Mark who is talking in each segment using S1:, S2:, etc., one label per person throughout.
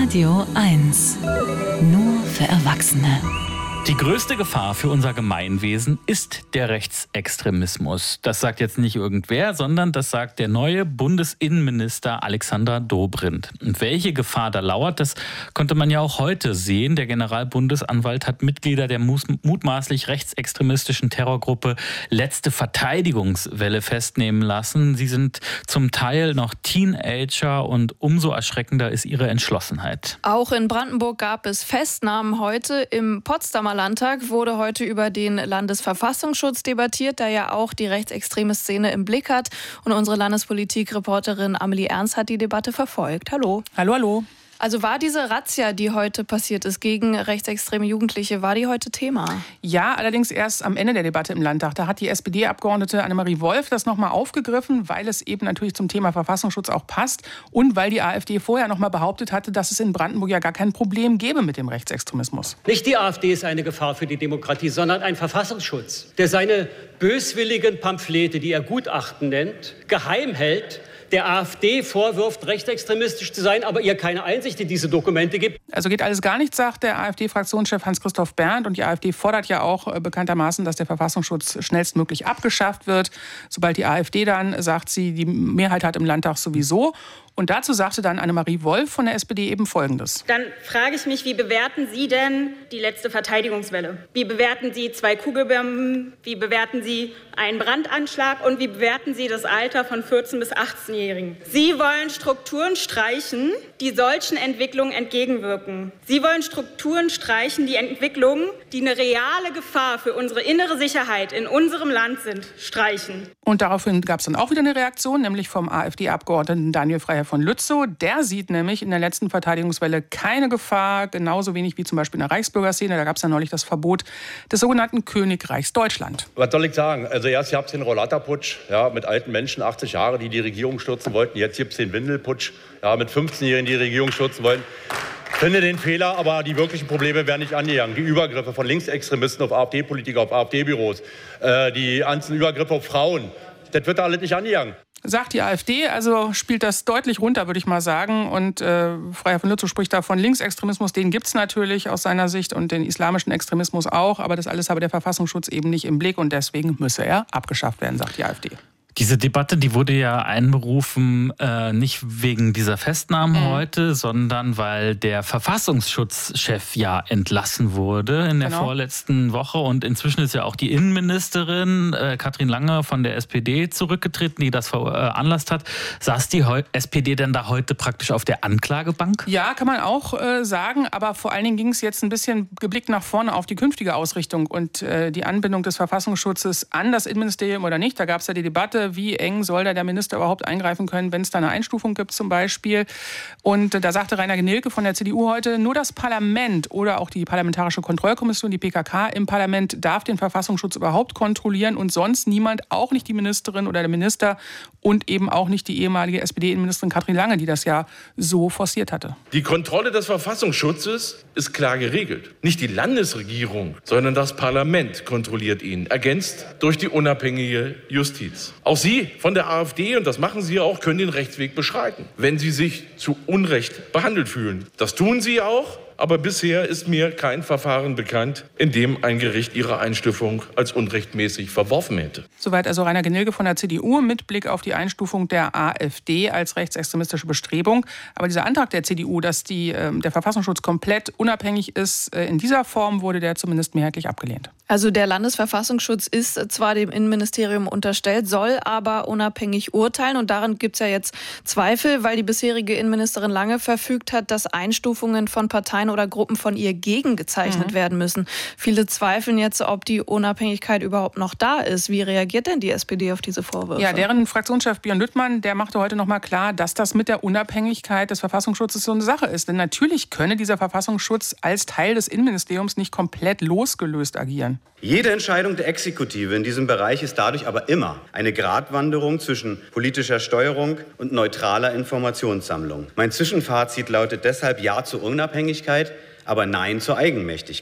S1: Radio 1. Nur für Erwachsene.
S2: Die größte Gefahr für unser Gemeinwesen ist der Rechtsextremismus. Das sagt jetzt nicht irgendwer, sondern das sagt der neue Bundesinnenminister Alexander Dobrindt. Und welche Gefahr da lauert, das konnte man ja auch heute sehen. Der Generalbundesanwalt hat Mitglieder der mutmaßlich rechtsextremistischen Terrorgruppe Letzte Verteidigungswelle festnehmen lassen. Sie sind zum Teil noch Teenager und umso erschreckender ist ihre Entschlossenheit.
S3: Auch in Brandenburg gab es Festnahmen heute. Im Potsdamer Landtag wurde heute über den Landesverfassungsschutz debattiert, der ja auch die rechtsextreme Szene im Blick hat. Und unsere Landespolitik-Reporterin Amelie Ernst hat die Debatte verfolgt. Hallo.
S4: Hallo, hallo.
S3: Also war diese Razzia, die heute passiert ist gegen rechtsextreme Jugendliche, war die heute Thema?
S4: Ja, allerdings erst am Ende der Debatte im Landtag. Da hat die SPD-Abgeordnete Annemarie Wolf das nochmal aufgegriffen, weil es eben natürlich zum Thema Verfassungsschutz auch passt und weil die AfD vorher nochmal behauptet hatte, dass es in Brandenburg ja gar kein Problem gäbe mit dem Rechtsextremismus.
S5: Nicht die AfD ist eine Gefahr für die Demokratie, sondern ein Verfassungsschutz, der seine böswilligen Pamphlete, die er Gutachten nennt, geheim hält, der AfD vorwirft, rechtsextremistisch zu sein, aber ihr keine Einsicht in diese Dokumente gibt.
S4: Also geht alles gar nichts, sagt der AfD-Fraktionschef Hans-Christoph Berndt. Und die AfD fordert ja auch bekanntermaßen, dass der Verfassungsschutz schnellstmöglich abgeschafft wird. Sobald die AfD dann, sagt sie, die Mehrheit hat im Landtag sowieso. Und dazu sagte dann Annemarie Wolf von der SPD eben Folgendes.
S6: Dann frage ich mich, wie bewerten Sie denn die letzte Verteidigungswelle? Wie bewerten Sie 2 Kugelbomben? Wie bewerten Sie einen Brandanschlag? Und wie bewerten Sie das Alter von 14- bis 18-Jährigen? Sie wollen Strukturen streichen, die solchen Entwicklungen entgegenwirken. Sie wollen Strukturen streichen, die Entwicklungen, die eine reale Gefahr für unsere innere Sicherheit in unserem Land sind, streichen.
S4: Und daraufhin gab es dann auch wieder eine Reaktion, nämlich vom AfD-Abgeordneten Daniel Freiherr von Lützow. Der sieht nämlich in der letzten Verteidigungswelle keine Gefahr, genauso wenig wie zum Beispiel in der Reichsbürgerszene. Da gab es ja neulich das Verbot des sogenannten Königreichs Deutschland.
S7: Was soll ich sagen? Also erst gab es den Rollatterputsch, ja, mit alten Menschen, 80 Jahre, die die Regierung stürzen wollten. Jetzt gibt es den Windelputsch, ja, mit 15-Jährigen, die die Regierung stürzen wollten. Ich finde den Fehler, aber die wirklichen Probleme werden nicht angegangen. Die Übergriffe von Linksextremisten auf AfD-Politiker, auf AfD-Büros, die ganzen Übergriffe auf Frauen, das wird alles nicht angegangen.
S4: Sagt die AfD, also spielt das deutlich runter, würde ich mal sagen. Und Freiherr von Lützow spricht da von Linksextremismus, den gibt es natürlich aus seiner Sicht und den islamischen Extremismus auch. Aber das alles habe der Verfassungsschutz eben nicht im Blick und deswegen müsse er abgeschafft werden, sagt die AfD.
S2: Diese Debatte, die wurde ja einberufen, nicht wegen dieser Festnahmen heute, sondern weil der Verfassungsschutzchef ja entlassen wurde in der vorletzten Woche. Und inzwischen ist ja auch die Innenministerin Katrin Lange von der SPD zurückgetreten, die das veranlasst hat. Saß die SPD denn da heute praktisch auf der Anklagebank?
S4: Ja, kann man auch sagen. Aber vor allen Dingen ging es jetzt ein bisschen geblickt nach vorne auf die künftige Ausrichtung und die Anbindung des Verfassungsschutzes an das Innenministerium oder nicht. Da gab es ja die Debatte, wie eng soll da der Minister überhaupt eingreifen können, wenn es da eine Einstufung gibt zum Beispiel. Und da sagte Rainer Gnilke von der CDU heute, nur das Parlament oder auch die Parlamentarische Kontrollkommission, die PKK im Parlament, darf den Verfassungsschutz überhaupt kontrollieren und sonst niemand, auch nicht die Ministerin oder der Minister und eben auch nicht die ehemalige SPD-Innenministerin Katrin Lange, die das ja so forciert hatte.
S8: Die Kontrolle des Verfassungsschutzes ist klar geregelt. Nicht die Landesregierung, sondern das Parlament kontrolliert ihn, ergänzt durch die unabhängige Justiz. Auch Sie von der AfD, und das machen Sie auch, können den Rechtsweg beschreiten, wenn Sie sich zu Unrecht behandelt fühlen. Das tun Sie auch. Aber bisher ist mir kein Verfahren bekannt, in dem ein Gericht ihre Einstufung als unrechtmäßig verworfen hätte.
S4: Soweit also Rainer Gnilke von der CDU mit Blick auf die Einstufung der AfD als rechtsextremistische Bestrebung. Aber dieser Antrag der CDU, dass der Verfassungsschutz komplett unabhängig ist, in dieser Form wurde der zumindest mehrheitlich abgelehnt.
S3: Also der Landesverfassungsschutz ist zwar dem Innenministerium unterstellt, soll aber unabhängig urteilen. Und daran gibt es ja jetzt Zweifel, weil die bisherige Innenministerin Lange verfügt hat, dass Einstufungen von Parteien oder Gruppen von ihr gegengezeichnet werden müssen. Viele zweifeln jetzt, ob die Unabhängigkeit überhaupt noch da ist. Wie reagiert denn die SPD auf diese Vorwürfe?
S4: Ja, deren Fraktionschef Björn Lüttmann, der machte heute noch mal klar, dass das mit der Unabhängigkeit des Verfassungsschutzes so eine Sache ist. Denn natürlich könne dieser Verfassungsschutz als Teil des Innenministeriums nicht komplett losgelöst agieren.
S9: Jede Entscheidung der Exekutive in diesem Bereich ist dadurch aber immer eine Gratwanderung zwischen politischer Steuerung und neutraler Informationssammlung. Mein Zwischenfazit lautet deshalb Ja zur Unabhängigkeit, aber Nein zur Eigenmächtigkeit.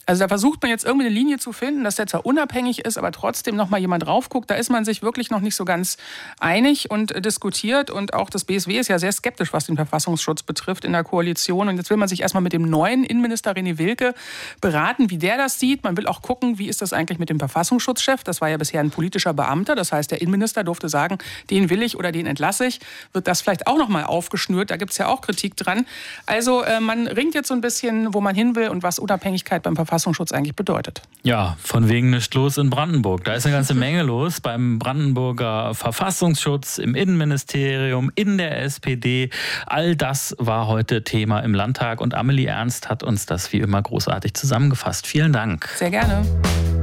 S4: Also da versucht man jetzt irgendwie eine Linie zu finden, dass der zwar unabhängig ist, aber trotzdem noch mal jemand drauf guckt. Da ist man sich wirklich noch nicht so ganz einig und diskutiert. Und auch das BSW ist ja sehr skeptisch, was den Verfassungsschutz betrifft in der Koalition. Und jetzt will man sich erstmal mit dem neuen Innenminister René Wilke beraten, wie der das sieht. Man will auch gucken, wie ist das eigentlich mit dem Verfassungsschutzchef. Das war ja bisher ein politischer Beamter. Das heißt, der Innenminister durfte sagen, den will ich oder den entlasse ich. Wird das vielleicht auch noch mal aufgeschnürt? Da gibt es ja auch Kritik dran. Also man ringt jetzt so ein bisschen, wo man hin will und was Unabhängigkeit beim Verfassungsschutz eigentlich bedeutet.
S2: Ja, von wegen nichts los in Brandenburg. Da ist eine ganze Menge los beim Brandenburger Verfassungsschutz, im Innenministerium, in der SPD. All das war heute Thema im Landtag und Amelie Ernst hat uns das wie immer großartig zusammengefasst. Vielen Dank.
S4: Sehr gerne.